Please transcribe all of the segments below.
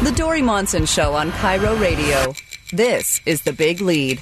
The Dori Monson Show on Cairo Radio. This is The Big Lead.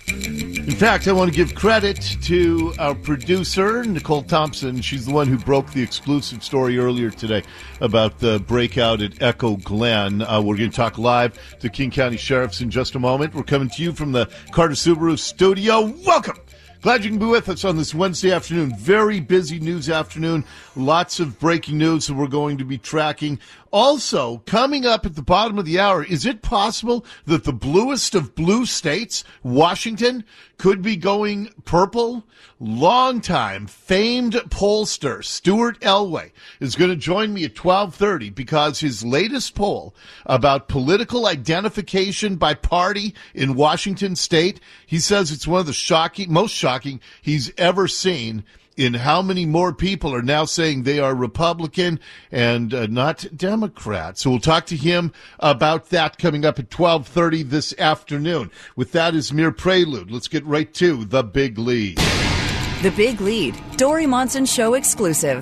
In fact, I want to give credit to our producer, Nicole Thompson. She's the one who broke the exclusive story earlier today about the breakout at Echo Glen. We're going to talk live to King County Sheriffs in just a moment. We're coming to you from the Carter Subaru studio. Welcome! Glad you can be with us on this Wednesday afternoon. Very busy news afternoon. Lots of breaking news that we're going to be tracking. Also, coming up at the bottom of the hour, is it possible that the bluest of blue states, Washington, could be going purple? Longtime famed pollster Stuart Elway is going to join me at 12:30 because his latest poll about political identification by party in Washington state, he says it's one of the most shocking he's ever seen in how many more people are now saying they are Republican and not Democrat. So we'll talk to him about that coming up at 12:30 this afternoon. With that as mere prelude, let's get right to The Big Lead. The Big Lead, Dori Monson Show exclusive.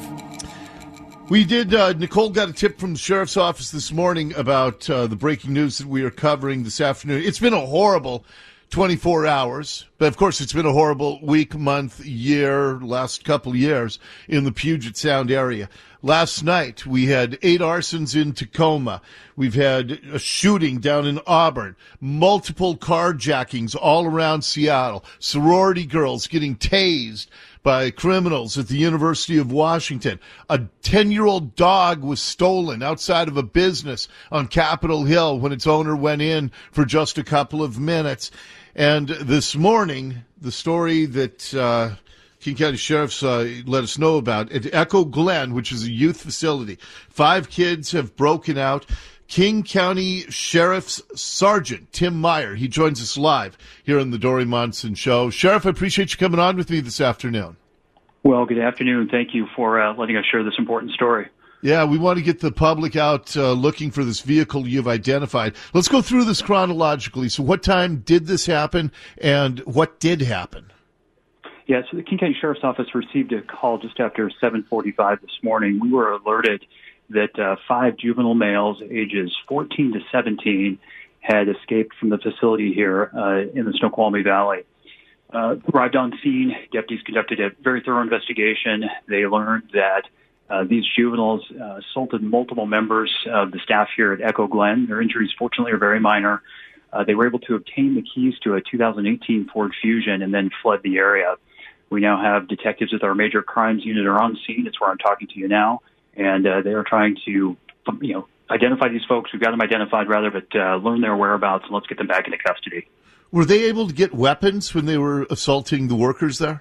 We did, Nicole got a tip from the sheriff's office this morning about the breaking news that we are covering this afternoon. It's been a horrible 24 hours, but of course it's been a horrible week, month, year, last couple of years in the Puget Sound area. Last night we had 8 arsons in Tacoma. We've had a shooting down in Auburn, multiple carjackings all around Seattle, sorority girls getting tased by criminals at the University of Washington. A 10-year-old dog was stolen outside of a business on Capitol Hill when its owner went in for just a couple of minutes. And this morning, the story that King County Sheriff's let us know about, at Echo Glen, which is a youth facility, 5 kids have broken out. King County Sheriff's Sergeant Tim Meyer, he joins us live here on the Dori Monson Show. Sheriff, I appreciate you coming on with me this afternoon. Well, good afternoon. Thank you for letting us share this important story. Yeah, we want to get the public out looking for this vehicle you've identified. Let's go through this chronologically. So what time did this happen, and what did happen? Yeah, so the King County Sheriff's Office received a call just after 7:45 this morning. We were alerted that 5 juvenile males ages 14 to 17 had escaped from the facility here in the Snoqualmie Valley. Arrived on scene, deputies conducted a very thorough investigation. They learned that these juveniles assaulted multiple members of the staff here at Echo Glen. Their injuries, fortunately, are very minor. They were able to obtain the keys to a 2018 Ford Fusion and then fled the area. We now have detectives with our major crimes unit are on scene. It's where I'm talking to you now. And they are trying to, identify these folks. We've got them identified, rather, but learn their whereabouts, and let's get them back into custody. Were they able to get weapons when they were assaulting the workers there?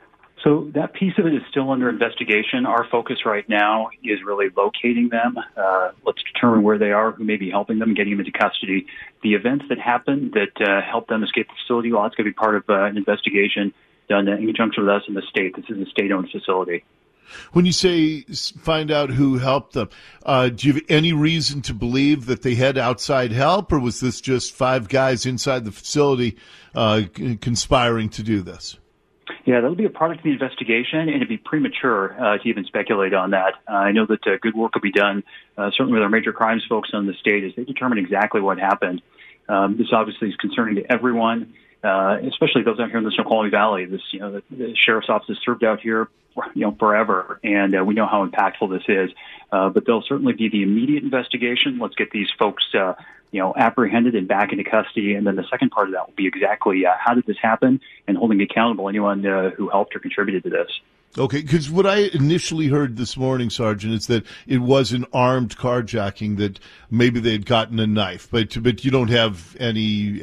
So that piece of it is still under investigation. Our focus right now is really locating them. Let's determine where they are, who may be helping them, getting them into custody. The events that happened that helped them escape the facility, well, that's going to be part of an investigation done in conjunction with us in the state. This is a state-owned facility. When you say find out who helped them, do you have any reason to believe that they had outside help, or was this just 5 guys inside the facility conspiring to do this? Yeah, that'll be a product of the investigation, and it'd be premature to even speculate on that. I know that good work will be done, certainly with our major crimes folks on the state, as they determine exactly what happened. This obviously is concerning to everyone, especially those out here in the Snoqualmie Valley. This, the sheriff's office has served out here, forever, and we know how impactful this is. But there'll certainly be the immediate investigation. Let's get these folks, apprehended and back into custody. And then the second part of that will be exactly how did this happen, and holding accountable anyone who helped or contributed to this. Okay, because what I initially heard this morning, Sergeant, is that it was an armed carjacking, that maybe they had gotten a knife, but you don't have any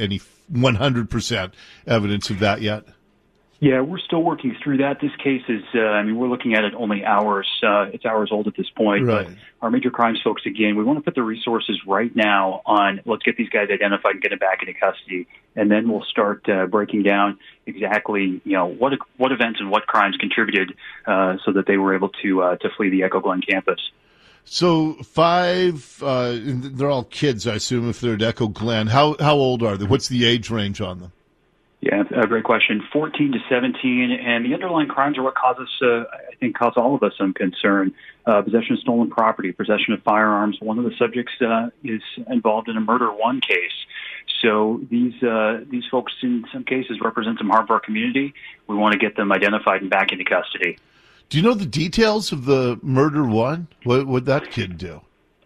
100% evidence of that yet. Yeah, we're still working through that. This case is, we're looking at it only hours. It's hours old at this point. Right. But our major crimes folks, again, we want to put the resources right now on let's get these guys identified and get them back into custody. And then we'll start breaking down exactly, what events and what crimes contributed so that they were able to flee the Echo Glen campus. So 5, they're all kids, I assume, if they're at Echo Glen. How old are they? What's the age range on them? Yeah, great question. 14 to 17, and the underlying crimes are what cause all of us some concern. Possession of stolen property, possession of firearms. One of the subjects is involved in a murder one case. So these folks, in some cases, represent some harm for our community. We want to get them identified and back into custody. Do you know the details of the murder one? What would that kid do?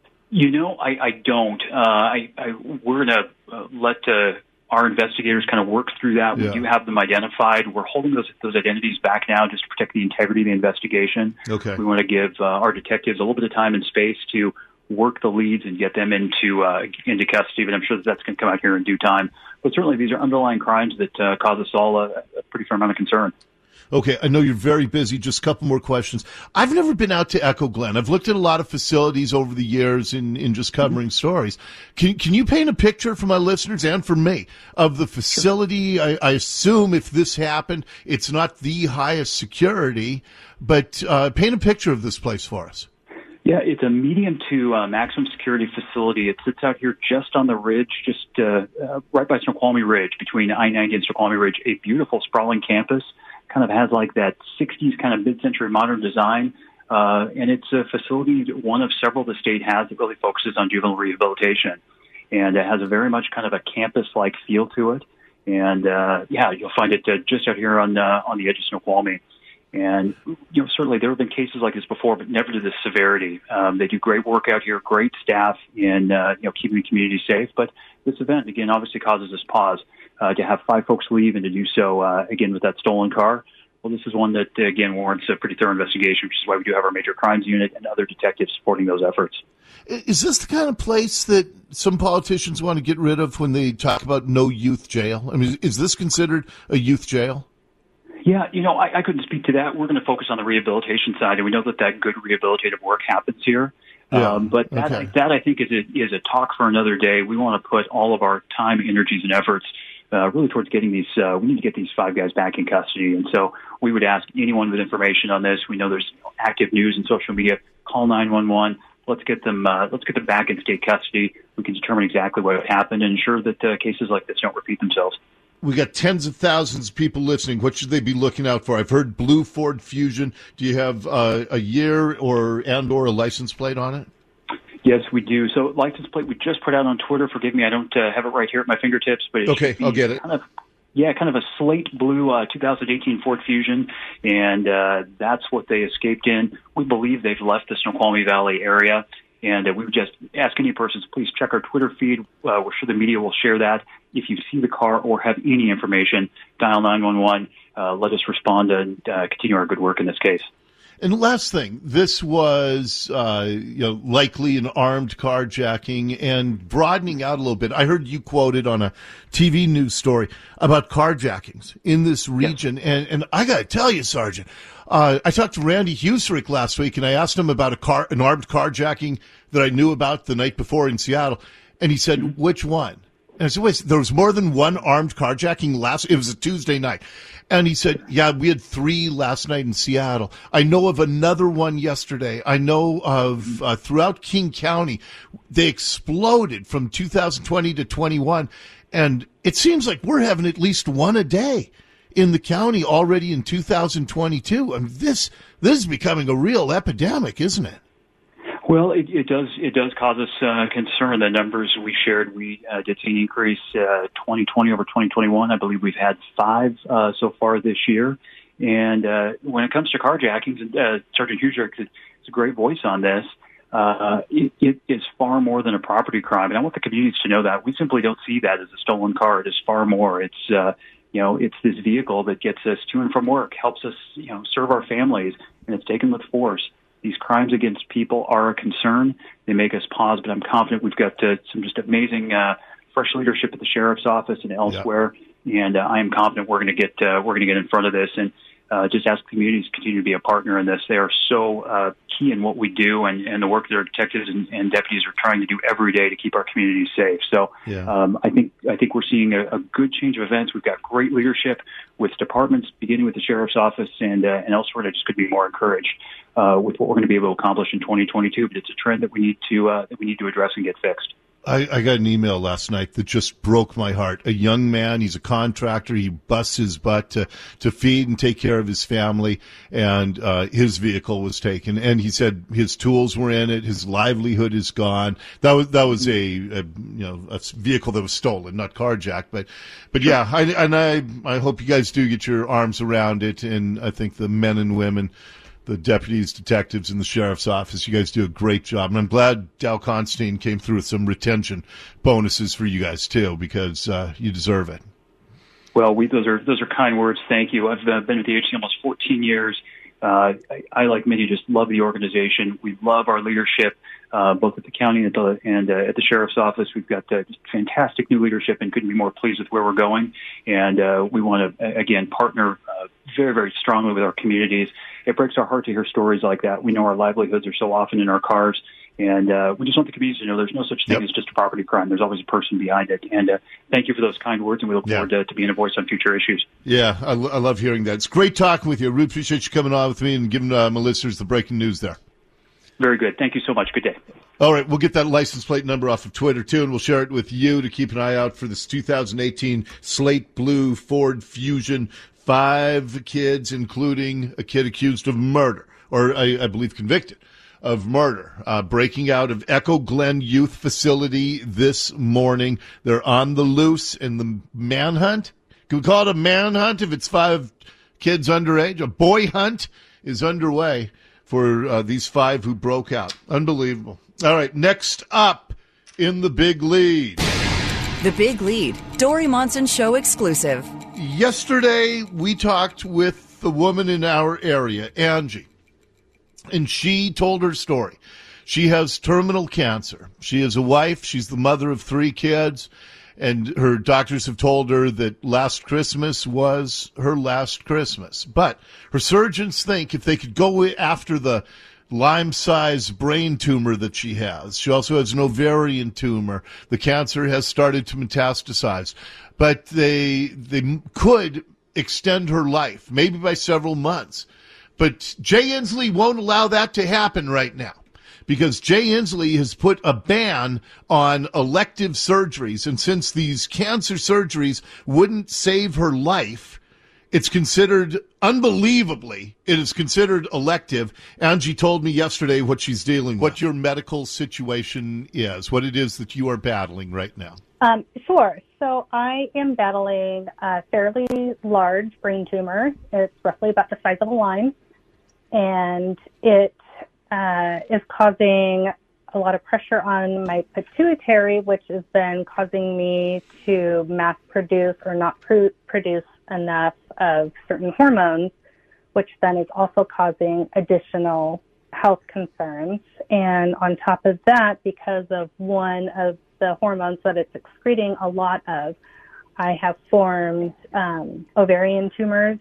I don't. We're going to let our investigators kind of work through that. We do have them identified. We're holding those identities back now just to protect the integrity of the investigation. Okay. We want to give our detectives a little bit of time and space to work the leads and get them into custody, but I'm sure that's going to come out here in due time. But certainly these are underlying crimes that cause us all a pretty fair amount of concern. Okay, I know you're very busy. Just a couple more questions. I've never been out to Echo Glen. I've looked at a lot of facilities over the years in just covering stories. Can you paint a picture for my listeners and for me of the facility? I assume if this happened, it's not the highest security, but paint a picture of this place for us. Yeah, it's a medium to maximum security facility. It sits out here just on the ridge, just right by Snoqualmie Ridge, between I-90 and Snoqualmie Ridge, a beautiful sprawling campus. Kind of has like that 60s kind of mid-century modern design. And it's a facility, one of several the state has that really focuses on juvenile rehabilitation. And it has a very much kind of a campus-like feel to it. And, you'll find it just out here on the edge of Snoqualmie. And, certainly there have been cases like this before, but never to this severity. They do great work out here, great staff in, keeping the community safe. But this event, again, obviously causes us pause. To have 5 folks leave and to do so, again, with that stolen car. Well, this is one that, again, warrants a pretty thorough investigation, which is why we do have our major crimes unit and other detectives supporting those efforts. Is this the kind of place that some politicians want to get rid of when they talk about no youth jail? I mean, is this considered a youth jail? Yeah, I couldn't speak to that. We're going to focus on the rehabilitation side, and we know that good rehabilitative work happens here. Yeah, but that I think is a talk for another day. We want to put all of our time, energies, and efforts really towards getting these. We need to get these 5 guys back in custody, and so we would ask anyone with information on this. We know there's active news and social media. Call 911. Let's get them. Let's get them back in state custody. We can determine exactly what happened and ensure that cases like this don't repeat themselves. We got tens of thousands of people listening. What should they be looking out for? I've heard blue Ford Fusion. Do you have a year or a license plate on it? Yes, we do. So license plate we just put out on Twitter. Forgive me, I don't have it right here at my fingertips. But okay, I'll get it. Kind of a slate blue 2018 Ford Fusion, and that's what they escaped in. We believe they've left the Snoqualmie Valley area, and we would just ask any persons, please check our Twitter feed. We're sure the media will share that. If you see the car or have any information, dial 911. Let us respond and continue our good work in this case. And last thing, this was likely an armed carjacking, and broadening out a little bit. I heard you quoted on a TV news story about carjackings in this region, and I got to tell you, Sergeant, I talked to Randy Huserick last week, and I asked him about an armed carjacking that I knew about the night before in Seattle, and he said, which one? And I said, wait, there was more than one armed carjacking it was a Tuesday night. And he said, yeah, we had 3 last night in Seattle. I know of another one yesterday. I know of throughout King County, they exploded from 2020 to 21. And it seems like we're having at least one a day in the county already in 2022. I mean, this is becoming a real epidemic, isn't it? Well, it does cause us concern. The numbers we shared, we did see an increase 2020 over 2021. I believe we've had 5 so far this year. And when it comes to carjackings, Sergeant Huserick is a great voice on this. It is far more than a property crime, and I want the communities to know that. We simply don't see that as a stolen car. It is far more. It's it's this vehicle that gets us to and from work, helps us serve our families, and it's taken with force. These crimes against people are a concern. They make us pause, but I'm confident we've got some just amazing fresh leadership at the sheriff's office and elsewhere. Yeah. And I am confident we're going to get in front of this, and just ask communities to continue to be a partner in this. They are so key in what we do and the work that our detectives and deputies are trying to do every day to keep our communities safe. So I think we're seeing a good change of events. We've got great leadership with departments, beginning with the sheriff's office and elsewhere. I just could be more encouraged with what we're going to be able to accomplish in 2022. But it's a trend that we need to address and get fixed. I got an email last night that just broke my heart. A young man, he's a contractor. He busts his butt to feed and take care of his family, and his vehicle was taken. And he said his tools were in it. His livelihood is gone. That was a vehicle that was stolen, not carjacked. But yeah, I hope you guys do get your arms around it. And I think the men and women, the deputies, detectives in the sheriff's office, you guys do a great job. And I'm glad Dow Constantine came through with some retention bonuses for you guys, too, because you deserve it. Well, those are kind words. Thank you. I've been with the agency almost 14 years. I, like many, just love the organization. We love our leadership, both at the county and at the sheriff's office. We've got just fantastic new leadership and couldn't be more pleased with where we're going. And we want to, again, partner very, very strongly with our communities. It breaks our heart to hear stories like that. We know our livelihoods are so often in our cars, and we just want the communities to know there's no such thing as just a property crime. There's always a person behind it. And thank you for those kind words, and we look forward to being a voice on future issues. Yeah, I love hearing that. It's great talking with you. I really appreciate you coming on with me and giving my listeners the breaking news there. Very good. Thank you so much. Good day. All right, we'll get that license plate number off of Twitter, too, and we'll share it with you to keep an eye out for this 2018 Slate Blue Ford Fusion. 5 kids, including a kid accused of murder, or I believe convicted of murder, breaking out of Echo Glen Youth Facility this morning. They're on the loose in the manhunt. Can we call it a manhunt if it's 5 kids underage? A boy hunt is underway for these 5 who broke out. Unbelievable. All right, next up in the big lead. The Big Lead, Dori Monson Show exclusive. Yesterday, we talked with the woman in our area, Angie, and she told her story. She has terminal cancer. She is a wife. She's the mother of 3 kids, and her doctors have told her that last Christmas was her last Christmas. But her surgeons think if they could go after the Lyme-sized brain tumor that she has. She also has an ovarian tumor. The cancer has started to metastasize. But they could extend her life, maybe by several months. But Jay Inslee won't allow that to happen right now, because Jay Inslee has put a ban on elective surgeries. And since these cancer surgeries wouldn't save her life, it's considered, unbelievably, it is considered elective. Angie told me yesterday what she's dealing with, what your medical situation is, what it is that you are battling right now. Sure. So I am battling a fairly large brain tumor. It's roughly about the size of a lime, and it is causing a lot of pressure on my pituitary, which is then causing me to mass produce or not produce enough of certain hormones, which then is also causing additional health concerns. And on top of that, because of one of the hormones that it's excreting a lot of, I have formed ovarian tumors.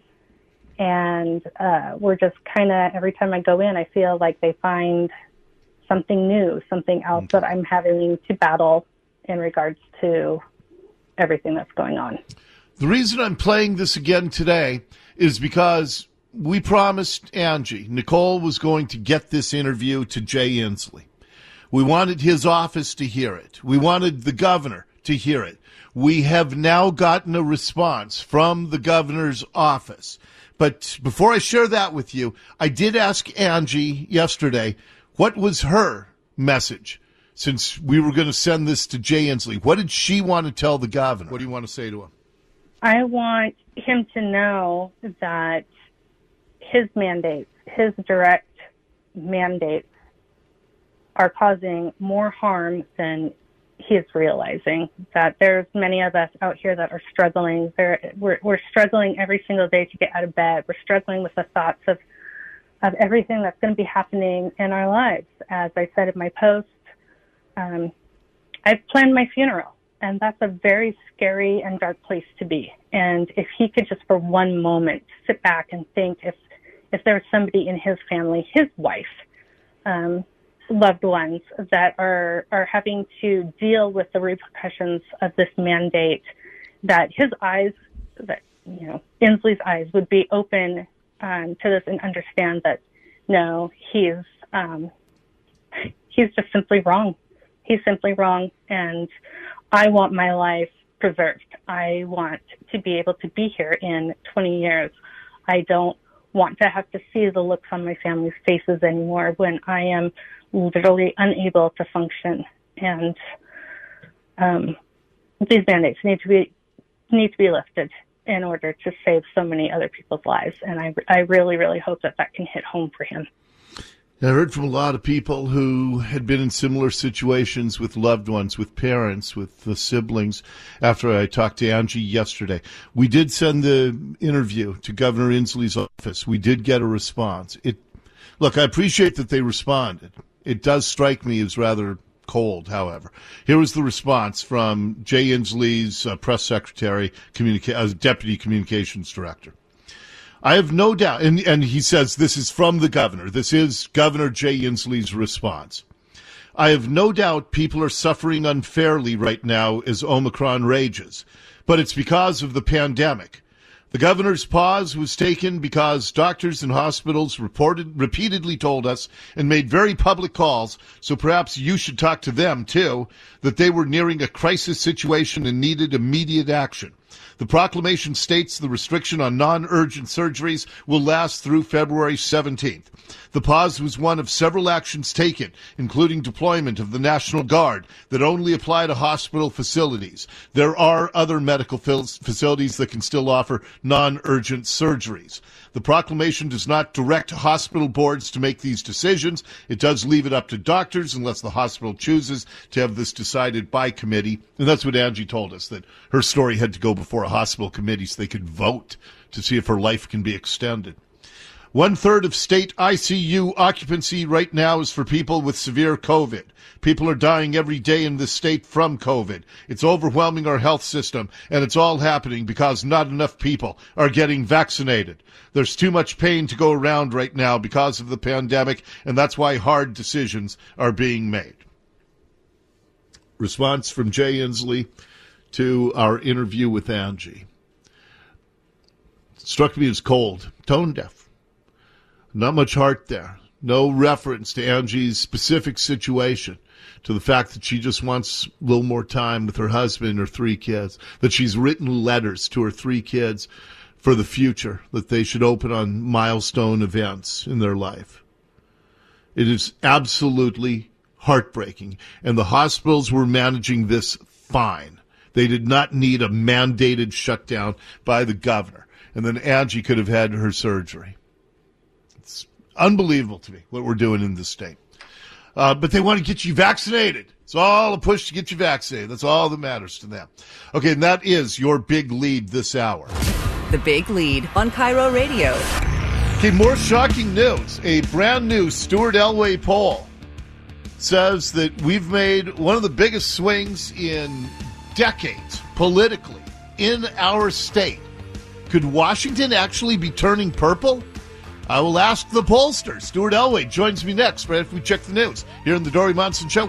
And we're just kind of, every time I go in, I feel like they find something new, something else that I'm having to battle in regards to everything that's going on. The reason I'm playing this again today is because we promised Angie, Nicole was going to get this interview to Jay Inslee. We wanted his office to hear it. We wanted the governor to hear it. We have now gotten a response from the governor's office. But before I share that with you, I did ask Angie yesterday, what was her message since we were going to send this to Jay Inslee? What did she want to tell the governor? What do you want to say to him? I want him to know that his mandates, his direct mandates, are causing more harm than he's realizing. That there's many of us out here that are struggling. We're struggling every single day to get out of bed. We're struggling with the thoughts of everything that's going to be happening in our lives. As I said in my post, I've planned my funeral. And that's a very scary and dark place to be. And if he could just for one moment sit back and think if there was somebody in his family, his wife, loved ones that are having to deal with the repercussions of this mandate, that his eyes, that, you know, Inslee's eyes would be open to this and understand that, no, he's just simply wrong. he's simply wrong, and I want my life preserved. I want to be able to be here in 20 years. I don't want to have to see the looks on my family's faces anymore when I am literally unable to function. And these band-aids need to be lifted in order to save so many other people's lives. And I really, really hope that can hit home for him. I heard from a lot of people who had been in similar situations with loved ones, with parents, with the siblings, after I talked to Angie yesterday. We did send the interview to Governor Inslee's office. We did get a response. Look, I appreciate that they responded. It does strike me as rather cold, however. Here was the response from Jay Inslee's press secretary, deputy communications director. I have no doubt, and he says this is from the governor. This is Governor Jay Inslee's response. I have no doubt people are suffering unfairly right now as Omicron rages, but it's because of the pandemic. The governor's pause was taken because doctors and hospitals repeatedly told us and made very public calls, so perhaps you should talk to them too, that they were nearing a crisis situation and needed immediate action. The proclamation states the restriction on non-urgent surgeries will last through February 17th. The pause was one of several actions taken, including deployment of the National Guard that only apply to hospital facilities. There are other medical facilities that can still offer non-urgent surgeries. The proclamation does not direct hospital boards to make these decisions. It does leave it up to doctors unless the hospital chooses to have this decided by committee. And that's what Angie told us, that her story had to go before a hospital committee so they could vote to see if her life can be extended. 1/3 of state ICU occupancy right now is for people with severe COVID. People are dying every day in this state from COVID. It's overwhelming our health system, and it's all happening because not enough people are getting vaccinated. There's too much pain to go around right now because of the pandemic, and that's why hard decisions are being made. Response from Jay Inslee to our interview with Angie. It struck me as cold, tone deaf. Not much heart there. No reference to Angie's specific situation, to the fact that she just wants a little more time with her husband and her 3 kids, that she's written letters to her 3 kids for the future, that they should open on milestone events in their life. It is absolutely heartbreaking, and the hospitals were managing this fine. They did not need a mandated shutdown by the governor, and then Angie could have had her surgery. It's unbelievable to me what we're doing in this state. But they want to get you vaccinated. It's all a push to get you vaccinated. That's all that matters to them. Okay, and that is your big lead this hour. The Big Lead on Cairo Radio. Okay, more shocking news. A brand new Stuart Elway poll says that we've made one of the biggest swings in decades politically in our state. Could Washington actually be turning purple? I will ask the pollster. Stuart Elway joins me next, right after we check the news here on the Dori Monson Show.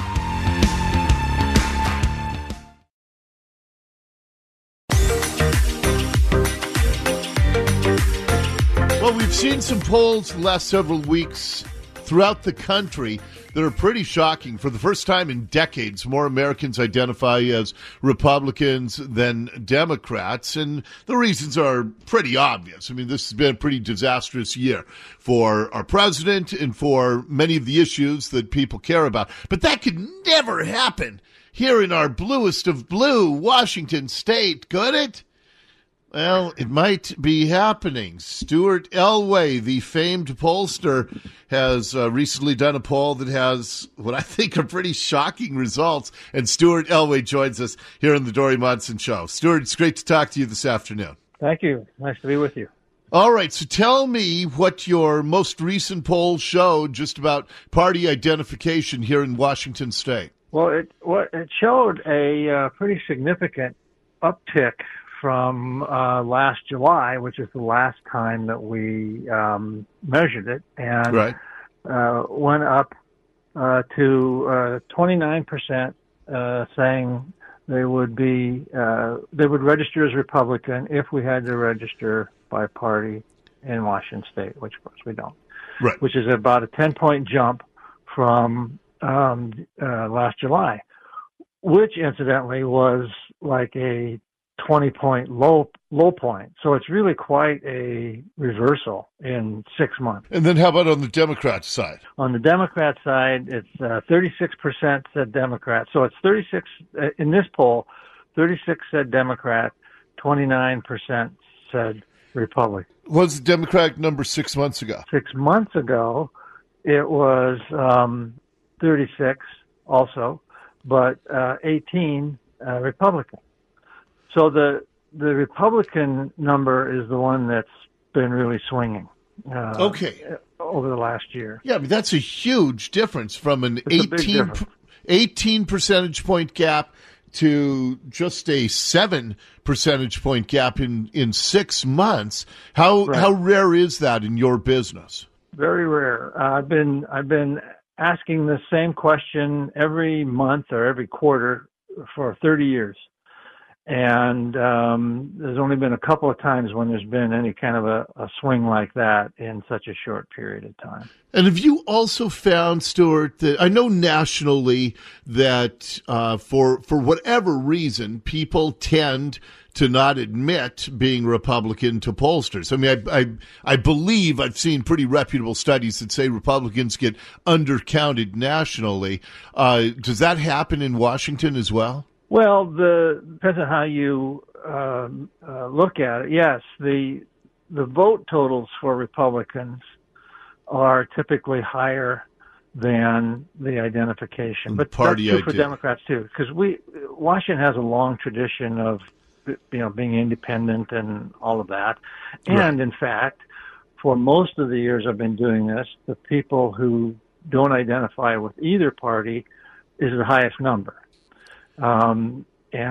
Well, we've seen some polls the last several weeks throughout the country that are pretty shocking. For the first time in decades, more Americans identify as Republicans than Democrats, and the reasons are pretty obvious. I mean, this has been a pretty disastrous year for our president and for many of the issues that people care about. But that could never happen here in our bluest of blue, Washington State, could it? Well, it might be happening. Stuart Elway, the famed pollster, has recently done a poll that has what I think are pretty shocking results. And Stuart Elway joins us here on the Dori Monson Show. Stuart, it's great to talk to you this afternoon. Thank you. Nice to be with you. All right, so tell me what your most recent poll showed just about party identification here in Washington State. Well, it showed a pretty significant uptick from last July, which is the last time that we measured it, and right. Went up to 29% saying they would register as Republican if we had to register by party in Washington State, which of course we don't. Right. Which is about a 10-point jump from last July, which incidentally was like a 20-point low point. So it's really quite a reversal in 6 months. And then how about on the Democrat side? On the Democrat side, it's 36% said Democrat. So it's 36 in this poll. 36 said Democrat, 29% said Republican. What was the Democratic number 6 months ago? 6 months ago, it was 36 also, but 18 Republican. So the Republican number is the one that's been really swinging. Over the last year. Yeah, but that's a huge difference from an 18 percentage point gap to just a 7 percentage point gap in 6 months. How rare is that in your business? Very rare. I've been asking the same question every month or every quarter for 30 years. And there's only been a couple of times when there's been any kind of a swing like that in such a short period of time. And have you also found, Stuart, that I know nationally that for whatever reason, people tend to not admit being Republican to pollsters. I mean, I believe I've seen pretty reputable studies that say Republicans get undercounted nationally. Does that happen in Washington as well? Well, depends on how you look at it. Yes, the vote totals for Republicans are typically higher than the identification, but that's true for Democrats too, because Washington has a long tradition of being independent and all of that, and in fact, for most of the years I've been doing this, the people who don't identify with either party is the highest number. So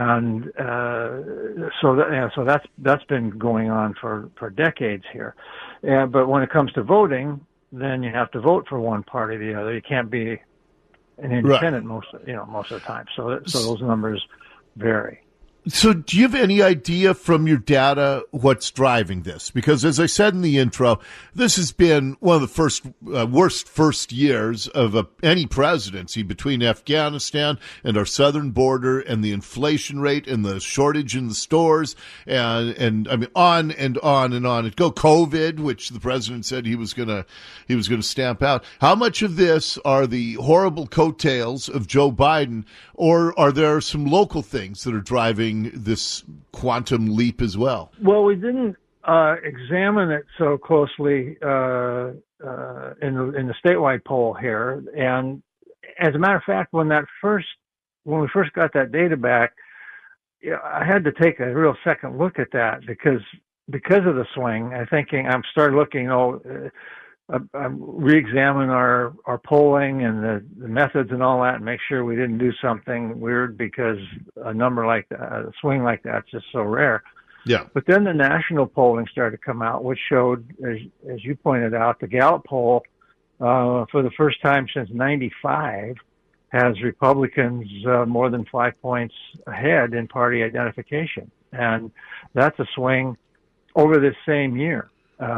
that's been going on for decades here. But when it comes to voting, then you have to vote for one party or the other. You can't be an independent most of the time. So those numbers vary. So do you have any idea from your data what's driving this? Because as I said in the intro, this has been one of the worst first years of any presidency between Afghanistan and our southern border and the inflation rate and the shortage in the stores and I mean on and on and on. It go COVID, which the president said he was gonna stamp out. How much of this are the horrible coattails of Joe Biden, or are there some local things that are driving this quantum leap as well? Well, we didn't examine it so closely in the statewide poll here, and as a matter of fact, when we first got that data back, I had to take a real second look at that because of the swing. I'm started looking. Re-examine our polling and the methods and all that, and make sure we didn't do something weird because a number like that, a swing like that's just so rare. Yeah. But then the national polling started to come out, which showed, as you pointed out, the Gallup poll for the first time since '95 has Republicans more than 5 points ahead in party identification, and that's a swing over this same year.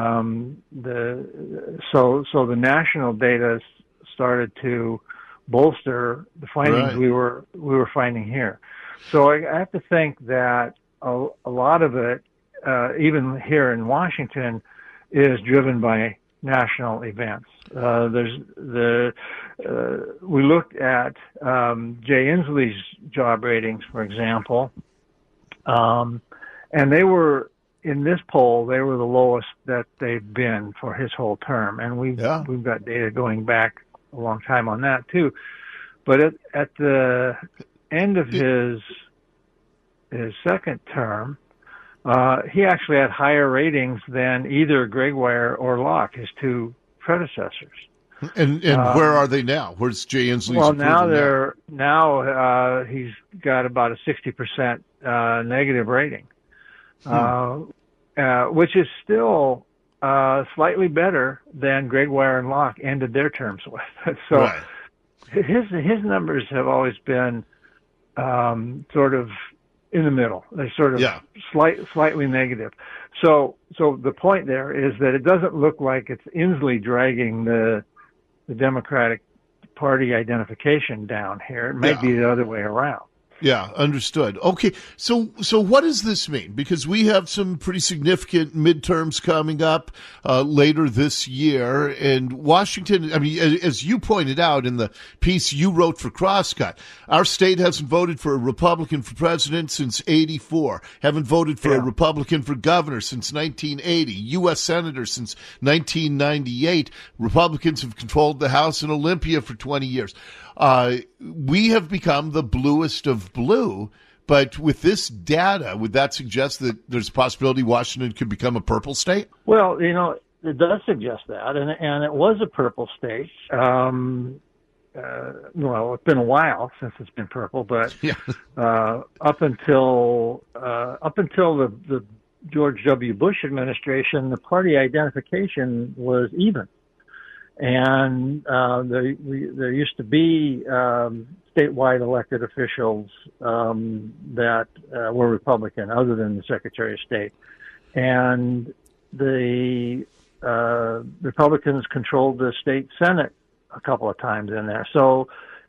So the national data started to bolster the findings we were finding here. So I have to think that a lot of it, even here in Washington, is driven by national events. We looked at Jay Inslee's job ratings, for example, and they were. In this poll, they were the lowest that they've been for his whole term, and we've got data going back a long time on that too. But at the end of his second term, he actually had higher ratings than either Gregoire or Locke, his two predecessors. And where are they now? Where's Jay Inslee's? Well, now he's got about a 60% negative rating. Which is still slightly better than Gregoire and Locke ended their terms with. So his numbers have always been sort of in the middle. They're sort of slightly negative. So the point there is that it doesn't look like it's Inslee dragging the Democratic party identification down here. It might be the other way around. Yeah, understood. Okay, so what does this mean? Because we have some pretty significant midterms coming up later this year, and Washington, I mean, as you pointed out in the piece you wrote for Crosscut, our state hasn't voted for a Republican for president since '84, haven't voted for a Republican for governor since 1980, U.S. senator since 1998. Republicans have controlled the House in Olympia for 20 years. We have become the bluest of blue, but with this data, would that suggest that there's a possibility Washington could become a purple state? Well, it does suggest that, and it was a purple state. Well, it's been a while since it's been purple, but up until the George W. Bush administration, the party identification was even. And there used to be statewide elected officials that were Republican, other than the Secretary of State, and the Republicans controlled the state Senate a couple of times in there. So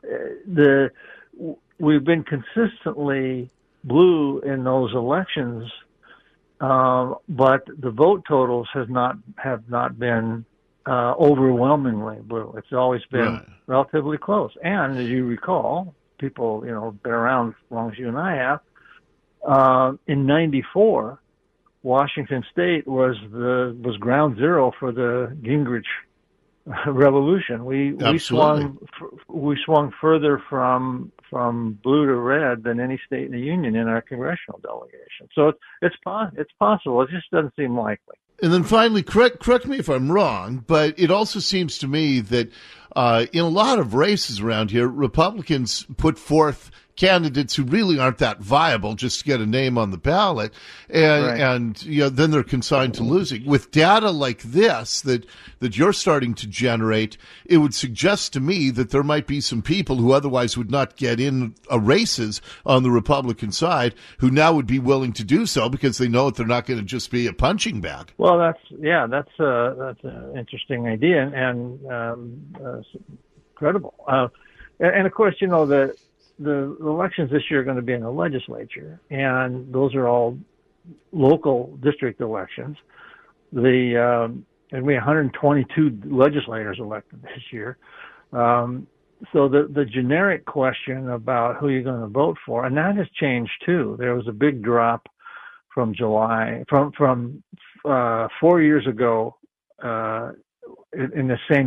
we've been consistently blue in those elections, but the vote totals have not been overwhelmingly blue. It's always been relatively close. And as you recall, people, been around as long as you and I have, in '94, Washington State was ground zero for the Gingrich revolution. We swung further from blue to red than any state in the union in our congressional delegation. So it's possible. It just doesn't seem likely. And then finally, correct me if I'm wrong, but it also seems to me that in a lot of races around here, Republicans put forth candidates who really aren't that viable just to get a name on the ballot, and then they're consigned to losing. With data like this that you're starting to generate, it would suggest to me that there might be some people who otherwise would not get in races on the Republican side who now would be willing to do so because they know that they're not going to just be a punching bag. Well, that's an interesting idea and credible. And of course, the elections this year are going to be in the legislature, and those are all local district elections. And we have 122 legislators elected this year. So the generic question about who you're going to vote for, and that has changed too. There was a big drop from July, from 4 years ago, in the same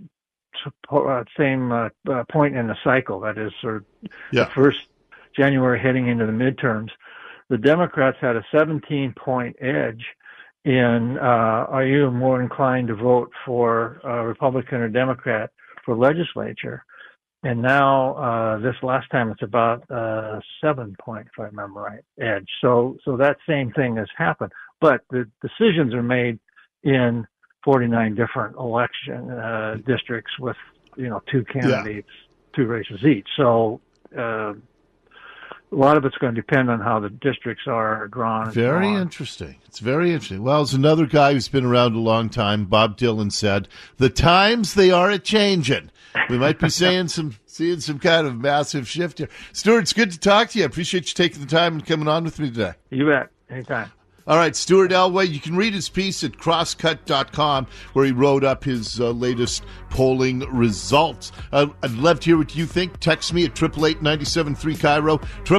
point in the cycle, that is sort of the first January heading into the midterms. The Democrats had a 17-point edge in are you more inclined to vote for Republican or Democrat for legislature? And now this last time it's about 7-point, if I remember right, edge. So that same thing has happened. But the decisions are made in 49 different election districts with, two candidates, two races each. So a lot of it's going to depend on how the districts are drawn. Very interesting. It's very interesting. Well, as another guy who's been around a long time, Bob Dylan said, "The times they are a-changin'." We might be seeing some kind of massive shift here. Stuart, it's good to talk to you. I appreciate you taking the time and coming on with me today. You bet. Anytime. All right, Stuart Elway, you can read his piece at crosscut.com where he wrote up his latest polling results. I'd love to hear what you think. Text me at 888-973-KIRO,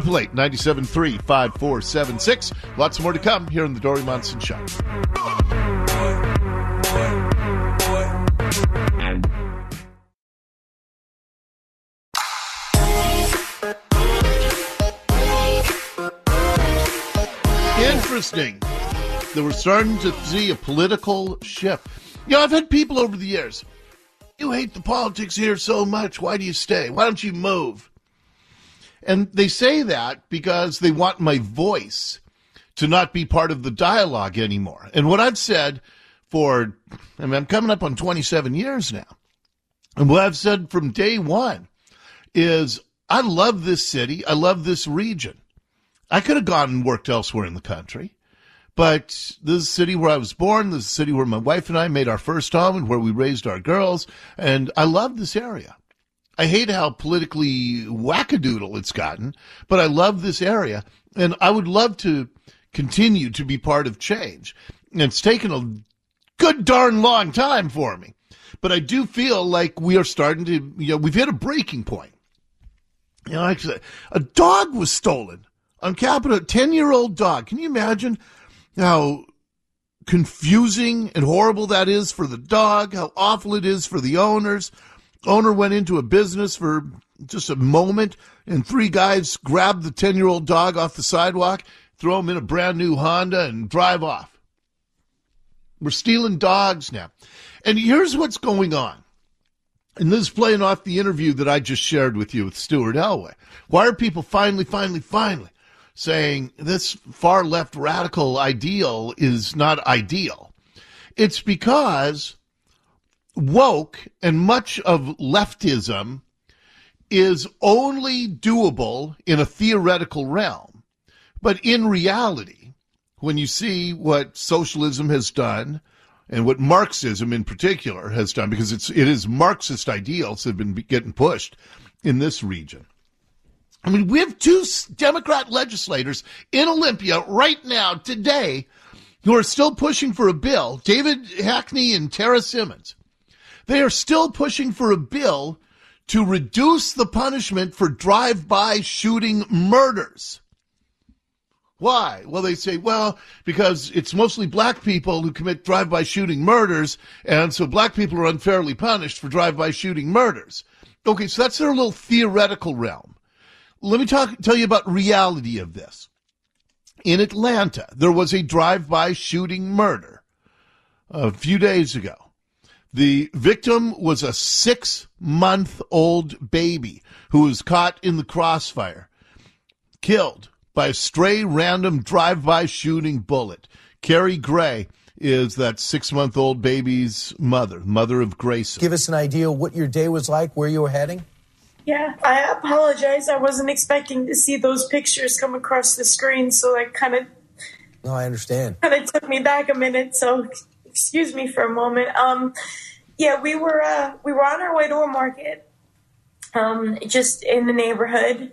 888-973-5476. Lots more to come here on The Dori Monson Show. Interesting that we're starting to see a political shift. I've had people over the years, you hate the politics here so much. Why do you stay? Why don't you move? And they say that because they want my voice to not be part of the dialogue anymore. And what I've said I'm coming up on 27 years now. And what I've said from day one is I love this city. I love this region. I could have gone and worked elsewhere in the country, but this is the city where I was born. This is the city where my wife and I made our first home and where we raised our girls, and I love this area. I hate how politically wackadoodle it's gotten, but I love this area, and I would love to continue to be part of change. And it's taken a good darn long time for me, but I do feel like we are starting to, we've hit a breaking point. Actually, a dog was stolen on Capitol, a 10-year-old dog. Can you imagine how confusing and horrible that is for the dog, how awful it is for the owners? Owner went into a business for just a moment, and 3 guys grabbed the 10-year-old dog off the sidewalk, throw him in a brand new Honda, and drive off. We're stealing dogs now. And here's what's going on. And this is playing off the interview that I just shared with you with Stuart Elway. Why are people finally saying this far left radical ideal is not ideal? It's because woke and much of leftism is only doable in a theoretical realm. But in reality, when you see what socialism has done and what Marxism in particular has done, because it is Marxist ideals that have been getting pushed in this region. I mean, we have 2 Democrat legislators in Olympia right now, today, who are still pushing for a bill, David Hackney and Tara Simmons. They are still pushing for a bill to reduce the punishment for drive-by shooting murders. Why? Well, they say, because it's mostly black people who commit drive-by shooting murders, and so black people are unfairly punished for drive-by shooting murders. Okay, so that's their little theoretical realm. Let me tell you about reality of this. In Atlanta, there was a drive-by shooting murder a few days ago. The victim was a 6-month-old baby who was caught in the crossfire, killed by a stray random drive-by shooting bullet. Carrie Gray is that 6-month-old baby's mother of Grayson. Give us an idea what your day was like, where you were heading? Yeah, I apologize. I wasn't expecting to see those pictures come across the screen, so I No, I understand. Kind of took me back a minute, so excuse me for a moment. We were on our way to a market, just in the neighborhood.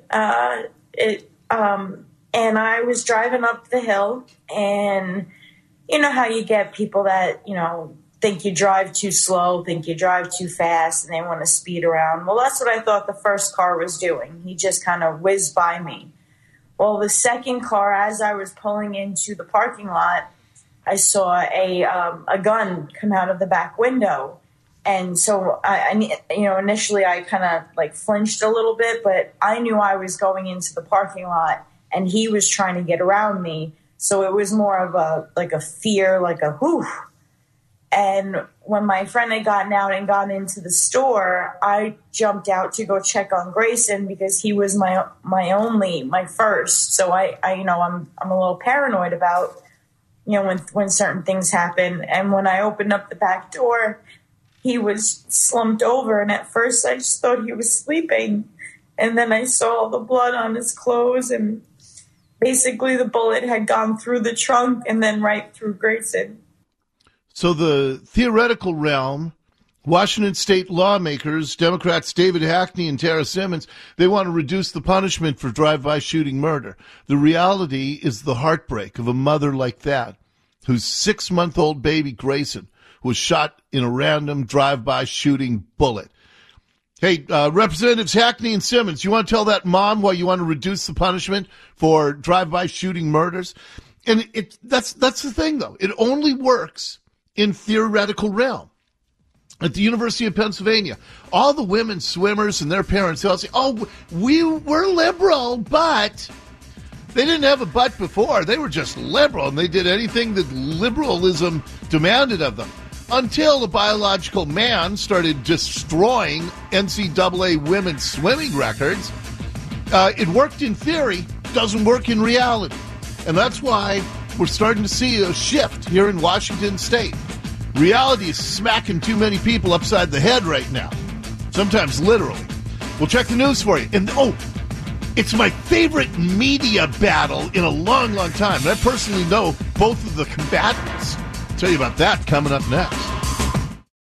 And I was driving up the hill, and you know how you get people that, think you drive too slow, think you drive too fast, and they want to speed around. Well, that's what I thought the first car was doing. He just kind of whizzed by me. Well, the second car, as I was pulling into the parking lot, I saw a gun come out of the back window. And so, initially I kind of flinched a little bit, but I knew I was going into the parking lot and he was trying to get around me. So it was more of a fear, like a whew. And when my friend had gotten out and gone into the store, I jumped out to go check on Grayson because he was my first. So I'm a little paranoid about, when certain things happen. And when I opened up the back door, he was slumped over. And at first I just thought he was sleeping. And then I saw all the blood on his clothes, and basically the bullet had gone through the trunk and then right through Grayson. So the theoretical realm, Washington state lawmakers, Democrats David Hackney and Tara Simmons, they want to reduce the punishment for drive-by shooting murder. The reality is the heartbreak of a mother like that, whose 6-month-old baby Grayson was shot in a random drive-by shooting bullet. Hey, Representatives Hackney and Simmons, you want to tell that mom why you want to reduce the punishment for drive-by shooting murders? And that's the thing, though. It only works in theoretical realm. At the University of Pennsylvania, all the women swimmers and their parents, they'll say, we're liberal, but they didn't have a but before. They were just liberal, and they did anything that liberalism demanded of them. Until the biological man started destroying NCAA women's swimming records. It worked in theory, doesn't work in reality. And that's why we're starting to see a shift here in Washington State. Reality is smacking too many people upside the head right now, sometimes literally. We'll check the news for you. And it's my favorite media battle in a long, long time. And I personally know both of the combatants. I'll tell you about that coming up next.